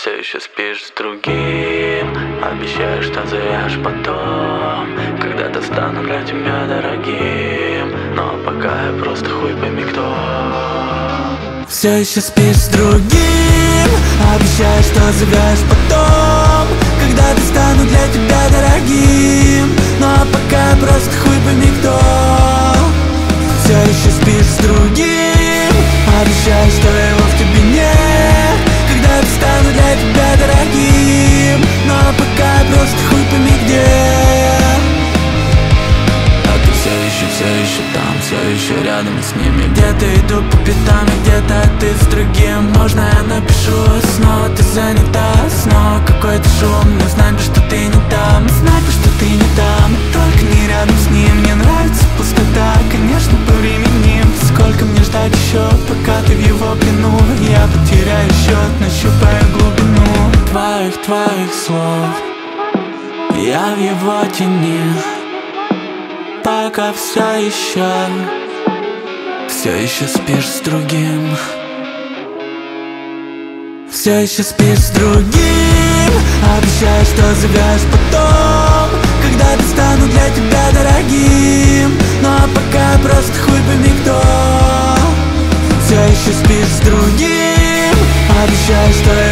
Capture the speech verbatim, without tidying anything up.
все еще спишь с другим. Обещаешь, что зовешь потом, когда-то стану для тебя дорогим. Но пока я просто хуй пойми кто. Все еще спишь с другим. Обещаешь, что зовешь потом, когда-то стану для тебя дорогим. Но пока я просто хуй пойми кто. Все еще спишь с другим. Обещаешь, что его в тебе нет, когда-то стану для тебя дорогим. Но пока я просто хуй пойми где. А ты все еще, все еще там, все еще рядом с ними. Где-то иду по пятам, и где-то ты с другим. Можно я напишу, снова ты занята, снова какой-то шум. Но знать бы, что ты не там, знать бы, что ты не там. Только не рядом с ним, мне нравится пустота. Конечно, повременим, сколько мне ждать еще, пока ты в его плену. Я потеряю счет, нащупаю глубину твоих, твоих слов. Я в его тени, пока все еще, все еще спишь с другим. Все еще спишь с другим. Обещаешь, что зовешь потом, когда-то стану для тебя дорогим. Но пока просто хуй пойми кто. Все еще спишь с другим. Обещаешь, что я